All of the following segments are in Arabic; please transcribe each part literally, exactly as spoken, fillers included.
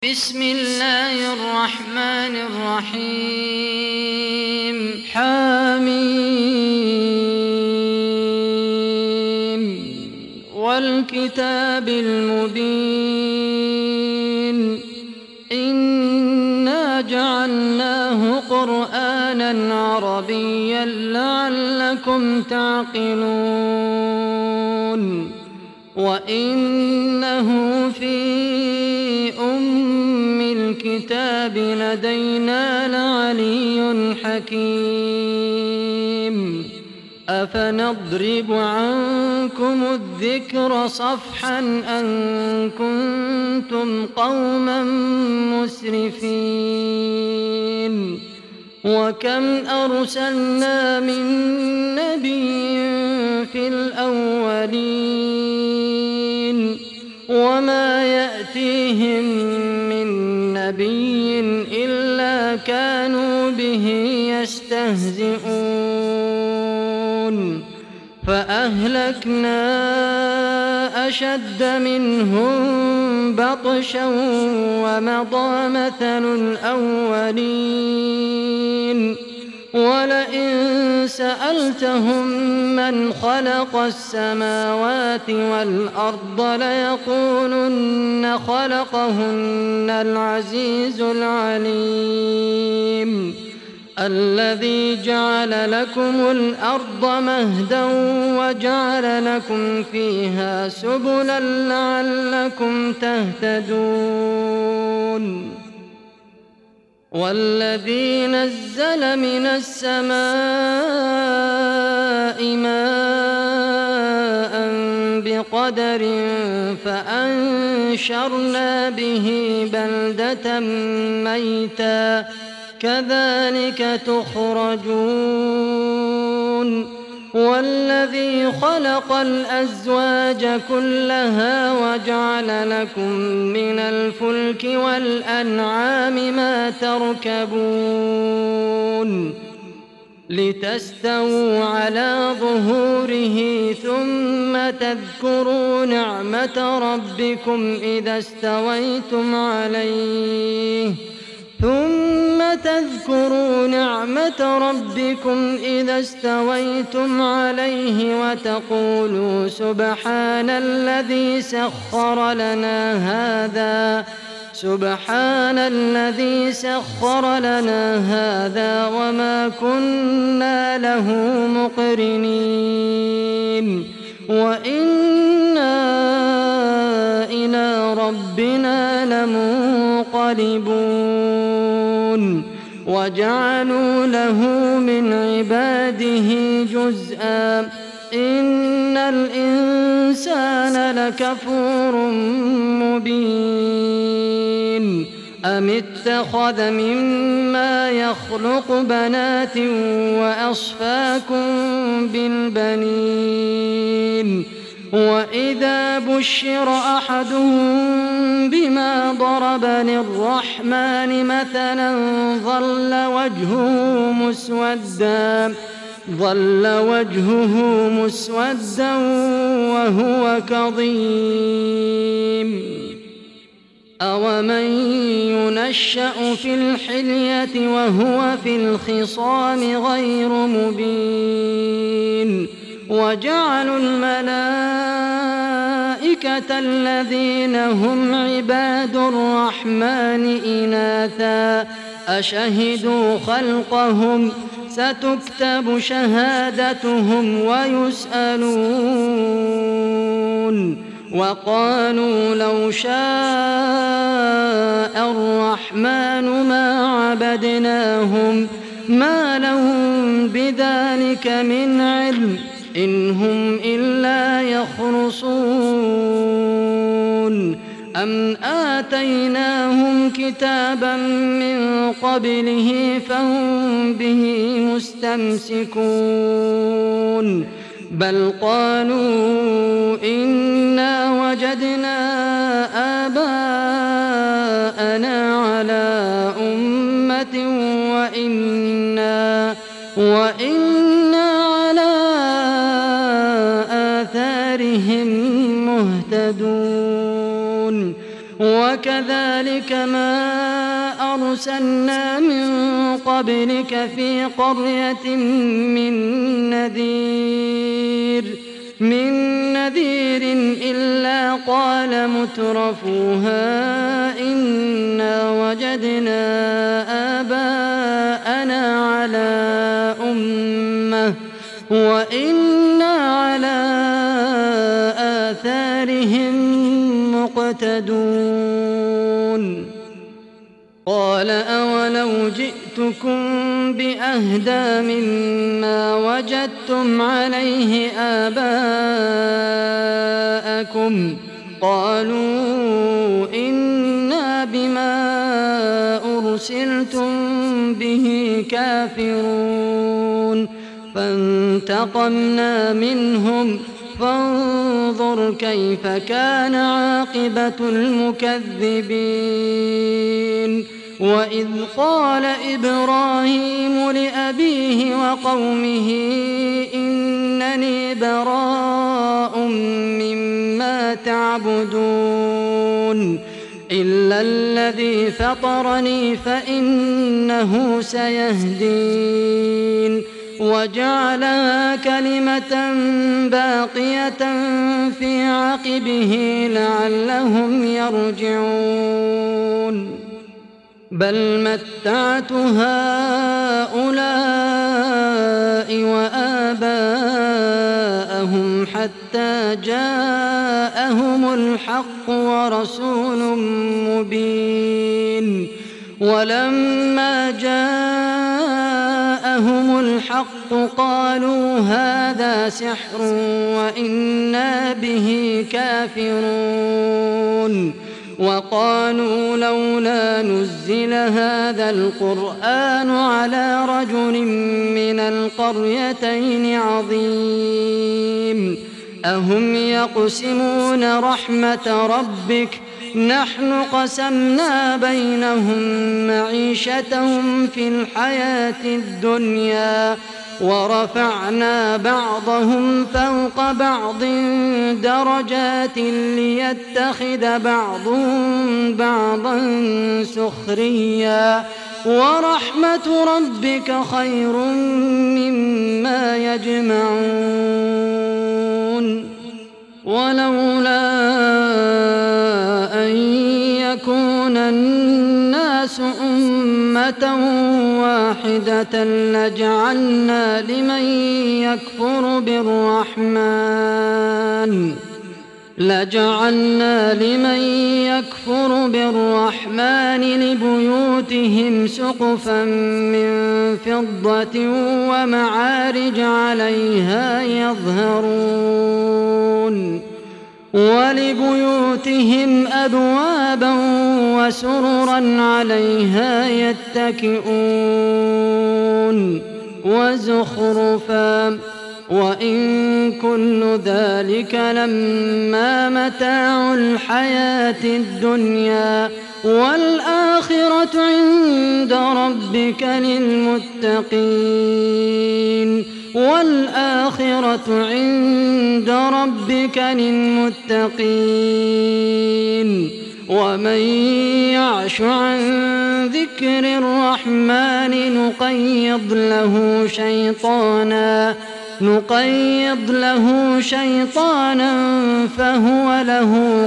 بسم الله الرحمن الرحيم حميم والكتاب المبين إنا جعلناه قرآنا عربيا لعلكم تعقلون وإنه في أم الكتاب لدينا لعلي حكيم أفنضرب عنكم الذكر صفحا أن كنتم قوما مسرفين وكم أرسلنا من نبي في الأولين وما يأتيهم من نبي إلا كانوا به يستهزئون فأهلكنا أشد منهم بطشا ومضى مثل الأولين ولئن سألتهم من خلق السماوات والأرض ليقولن خلقهن العزيز العليم الذي جعل لكم الأرض مهدا وجعل لكم فيها سبلا لعلكم تهتدون والذي نزل من السماء ماء بقدر فأنشرنا به بلدة ميتا كذلك تخرجون والذي خلق الأزواج كلها وجعل لكم من الفلك والأنعام ما تركبون لتستووا على ظهوره ثم تذكروا نعمة ربكم إذا استويتم عليه ثم تذكروا نعمة ربكم إذا استويتم عليه وتقولوا سبحان الذي سخر لنا هذا سبحان الذي سخر لنا هذا وما كنا له مقرنين وإنا إلى ربنا لمنقلبون وجعلوا له من عباده جزءا إن الإنسان لكفور مبين أم اتخذ مما يخلق بنات وأصفاكم بالبنين وإذا بشر أحدهم بما ضرب للرحمن مثلا ظل وجهه مسودا ظل وجهه مسودا وهو كظيم أومن ينشأ في الحلية وهو في الخصام غير مبين وجعلوا الملائكة الذين هم عباد الرحمن إناثا أشهدوا خلقهم ستكتب شهادتهم ويسألون وقالوا لو شاء الرحمن ما عبدناهم ما لهم بذلك من علم إن هم إلا يخرصون أم آتيناهم كتابا من قبله فهم به مستمسكون بل قالوا إنا وجدنا آباءنا على أمة وإنا وإنا على آثارهم مهتدون وكذلك وكذلك ما أرسلنا من قبلك في قرية من نذير من نذير إلا قال مترفوها إنا وجدنا آباءنا على أمة وإنا على آثارهم مقتدون قال أولو جئتكم بأهدى مما وجدتم عليه آباءكم قالوا إنا بما أرسلتم به كافرون فانتقمنا منهم فانظر كيف كان عاقبة المكذبين وإذ قال إبراهيم لأبيه وقومه إنني براء مما تعبدون إلا الذي فطرني فإنه سيهدين وجعلها كلمة باقية في عقبه لعلهم يرجعون بل متعت هؤلاء وآباءهم حتى جاءهم الحق ورسول مبين ولما جاءهم الحق قالوا هذا سحر وإنا به كافرون وقالوا لولا نزل هذا القرآن على رجل من القريتين عظيم أهم يقسمون رحمة ربك نحن قسمنا بينهم معيشتهم في الحياة الدنيا ورفعنا بعضهم فوق بعض درجات ليتخذ بعضهم بعضا سخريا ورحمة ربك خير مما يجمعون ولولا أن يكون الناس أمة واحدة لجعلنا لمن يكفر بالرحمن لجعلنا لمن يكفر بالرحمن لبيوتهم سقفا من فضة ومعارج عليها يظهرون ولبيوتهم أبوابا وسررا عليها يتكئون وزخرفا وإن كل ذلك لما متاع الحياة الدنيا والآخرة عند ربك للمتقين والآخرة عند ربك للمتقين ومن يعش عن ذكر الرحمن نقيض له شيطانا نقيض له شيطانا فهو له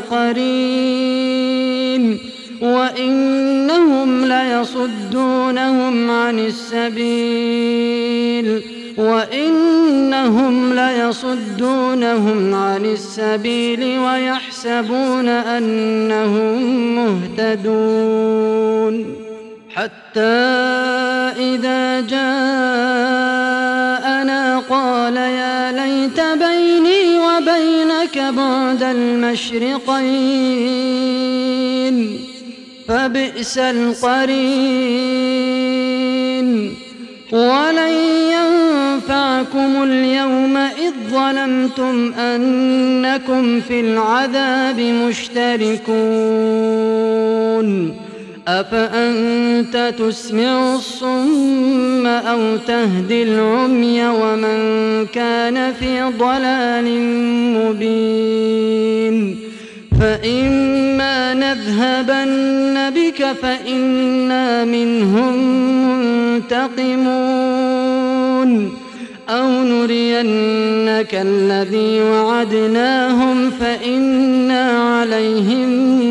قرين وإنهم ليصدونهم عن السبيل وإنهم ليصدونهم عن السبيل ويحسبون أنهم مهتدون حتى إذا جاءنا قال يا ليت بيني وبينك بعد المشرقين فبئس القرين ولن ينفعكم اليوم إذ ظلمتم أنكم في العذاب مشتركون أفأنت تسمع الصم أو تهدي العمي ومن كان في ضلال مبين فإما نذهبن بك فإنا منهم منتقمون أو نرينك الذي وعدناهم فإنا عليهم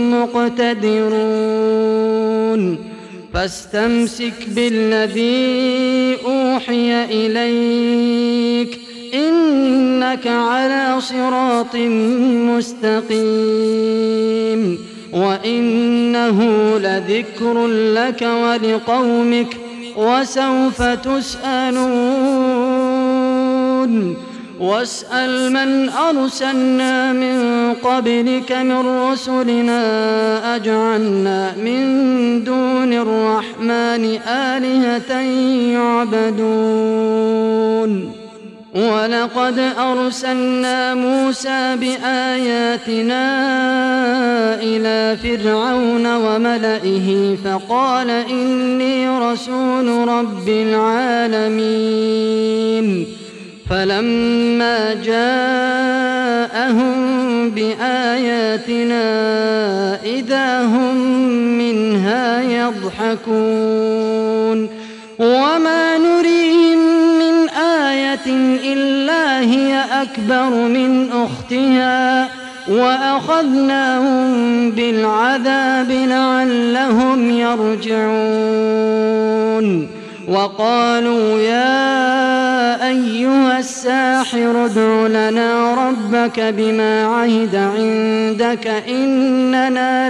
مقتدرون فاستمسك بالذي أوحي إليك إنك على صراط مستقيم وإنه لذكر لك ولقومك وسوف تسألون واسأل من أرسلنا من قبلك من رسلنا أجعلنا من دون الرحمن آلهة يعبدون ولقد أرسلنا موسى بآياتنا إلى فرعون وملئه فقال إني رسول رب العالمين فلما جاءهم بآياتنا إذا هم منها يضحكون وما نريهم من آية إلا هي أكبر من أختها وأخذناهم بالعذاب لعلهم يرجعون وقالوا يا أيها الساحر ادع لنا ربك بما عهد عندك إننا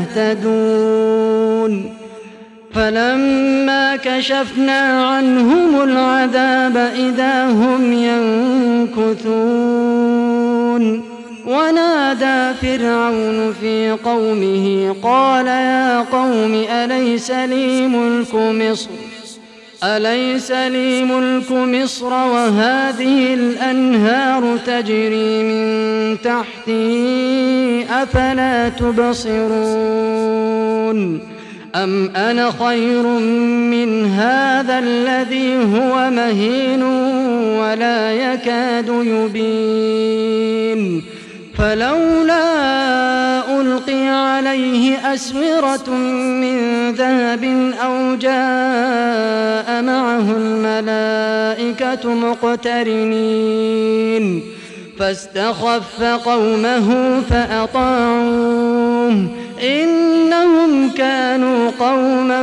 لمهتدون فلما كشفنا عنهم العذاب إذا هم ينكثون ونادى فرعون في قومه قال يا قوم أليس لي ملك مصر أليس لي ملك مصر وهذه الأنهار تجري من تحتي أفلا تبصرون أم أنا خير من هذا الذي هو مهين ولا يكاد يبين فلولا ألقي عليه أسورة من ذهب أو جاء معه الملائكة مقترنين فاستخف قومه فأطاعوه إنهم كانوا قوما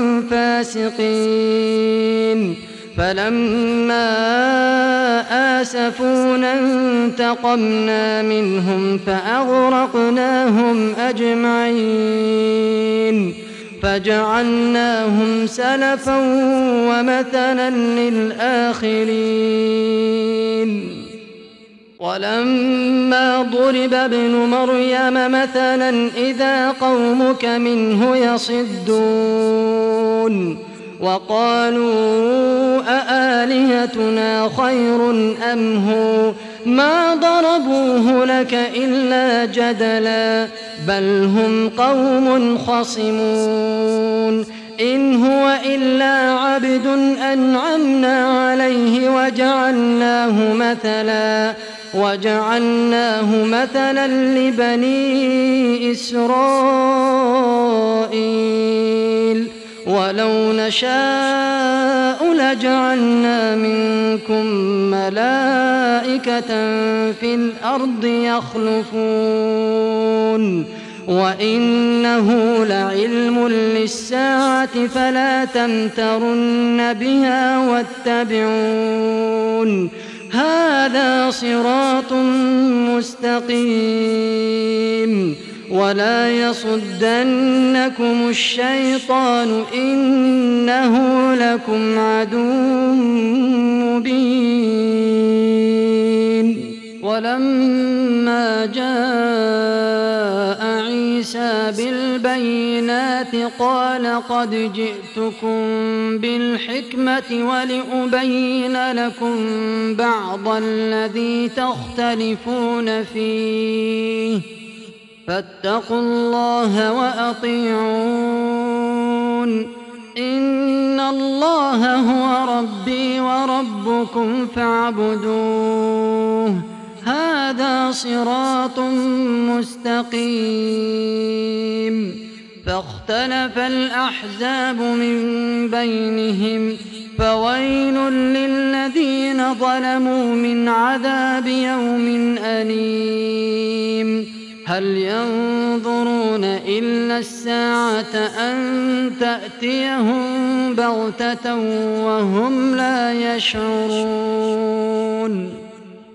فاسقين فلما آسفونا انتقمنا منهم فأغرقناهم أجمعين فجعلناهم سلفا ومثلا للآخرين ولما ضرب ابن مريم مثلا إذا قومك منه يصدون وقالوا أآلهتنا خير أم هو ما ضربوه لك إلا جدلا بل هم قوم خصمون إن هو إلا عبد أنعمنا عليه وجعلناه مثلا وجعلناه مثلا لبني إسرائيل ولو نشاء لجعلنا منكم ملائكة في الأرض يخلفون وإنه لعلم للساعة فلا تمترن بها واتبعون هذا صراط مستقيم ولا يصدنكم الشيطان إنه لكم عدو مبين ولما جاء عيسى بالبينات قال قد جئتكم بالحكمة ولأبين لكم بعض الذي تختلفون فيه فاتقوا الله وأطيعون إن الله هو ربي وربكم فاعبدوه هذا صراط مستقيم فاختلف الأحزاب من بينهم فويل للذين ظلموا من عذاب يوم أليم هل ينظرون إلا الساعة أن تأتيهم بغتة وهم لا يشعرون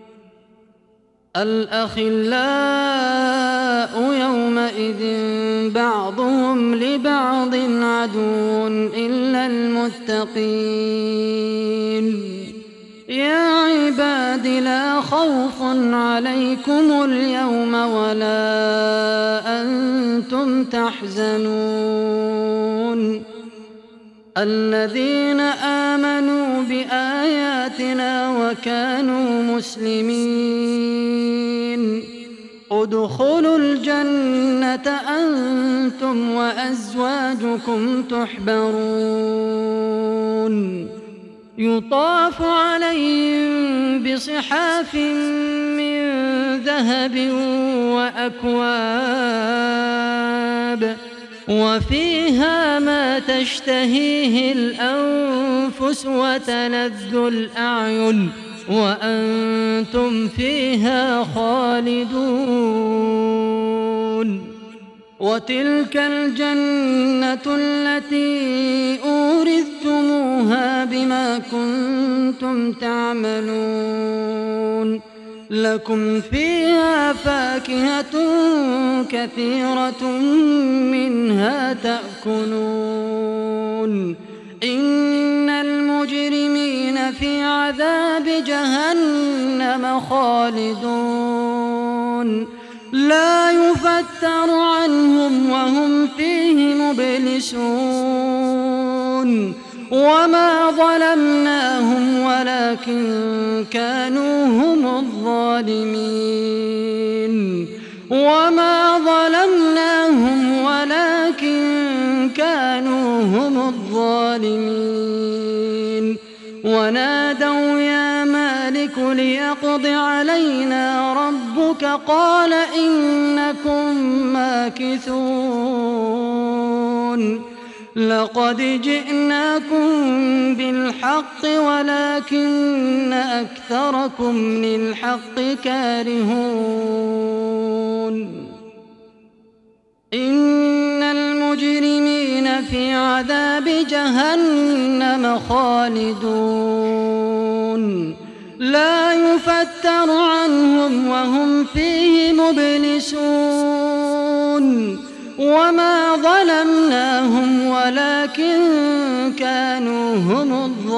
الأخلاء يومئذ بعضهم لبعض عدو إلا المتقين يا عباد لا خوف عليكم اليوم ولا أنتم تحزنون الذين آمنوا بآياتنا وكانوا مسلمين ادخلوا الجنة أنتم وأزواجكم تحبرون يطاف عليهم بصحاف من ذهب وأكواب وفيها ما تشتهيه الأنفس وتلذ الأعين وأنتم فيها خالدون وتلك الجنة التي أورثتموها بما كنتم تعملون لكم فيها فاكهة كثيرة منها تأكلون إن المجرمين في عذاب جهنم خالدون لا يفتر عنهم وهم فيه مبلسون وما ظلمناهم ولكن كانوا هم الظالمين وما ظلمناهم ولكن كانوا هم الظالمين ونادوا يا مالك ليقض علينا ربك قال إنكم ماكثون لقد جئناكم بالحق ولكن أكثركم للحق كارهون إن المجرمين في عذاب جهنم خالدون لا يفتر عنهم وهم فيه مبلسون وما ظلمناهم ولكن كانوا هم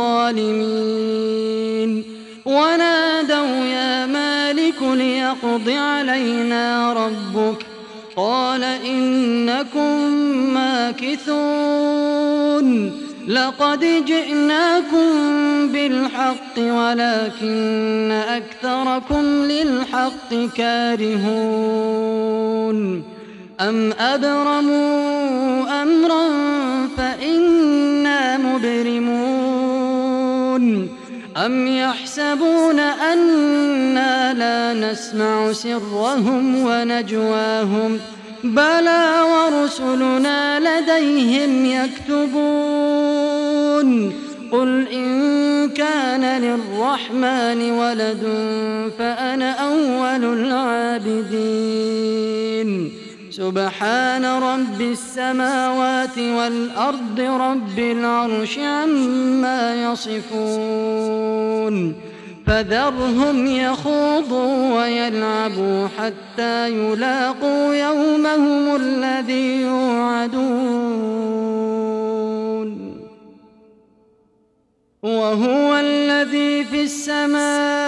الظالمين ونادوا يا مالك ليقض علينا ربك قال إنكم ماكثون لقد جئناكم بالحق ولكن أكثركم للحق كارهون أم أبرموا أمرا فإنا مبرمون أم يحسبون أنا لا نسمع سرهم ونجواهم بلى ورسلنا لديهم يكتبون قل إن كان للرحمن ولد فأنا أول العابدين سبحان رب السماوات والأرض رب العرش عما يصفون فذرهم يخوضوا ويلعبوا حتى يلاقوا يومهم الذي يوعدون وهو الذي في السماء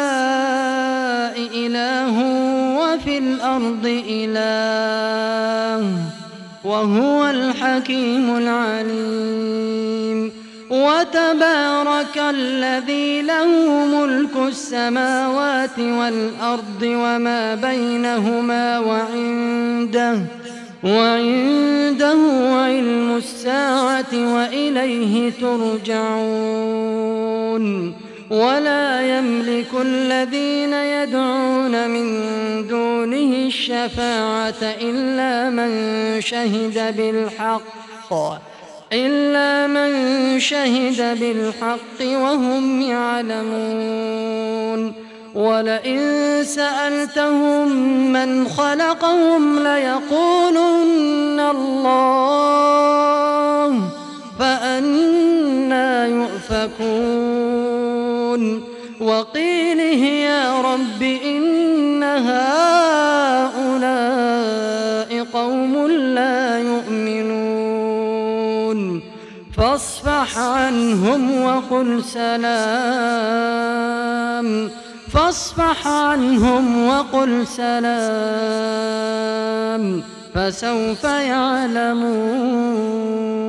إله وفي الأرض إله وهو الحكيم العليم وتبارك الذي له ملك السماوات والأرض وما بينهما وعنده وعنده علم الساعة وإليه ترجعون ولا يملك الذين يدعون من دونه الشفاعة إلا من شهد بالحق إلا من شهد بالحق وهم يعلمون ولئن سألتهم من خلقهم ليقولن الله فأنى يؤفكون وقيله يا رب إن هؤلاء قوم لا يؤمنون فاصفح عنهم وقل سلام فاصفح عنهم وقل سلام فسوف يعلمون.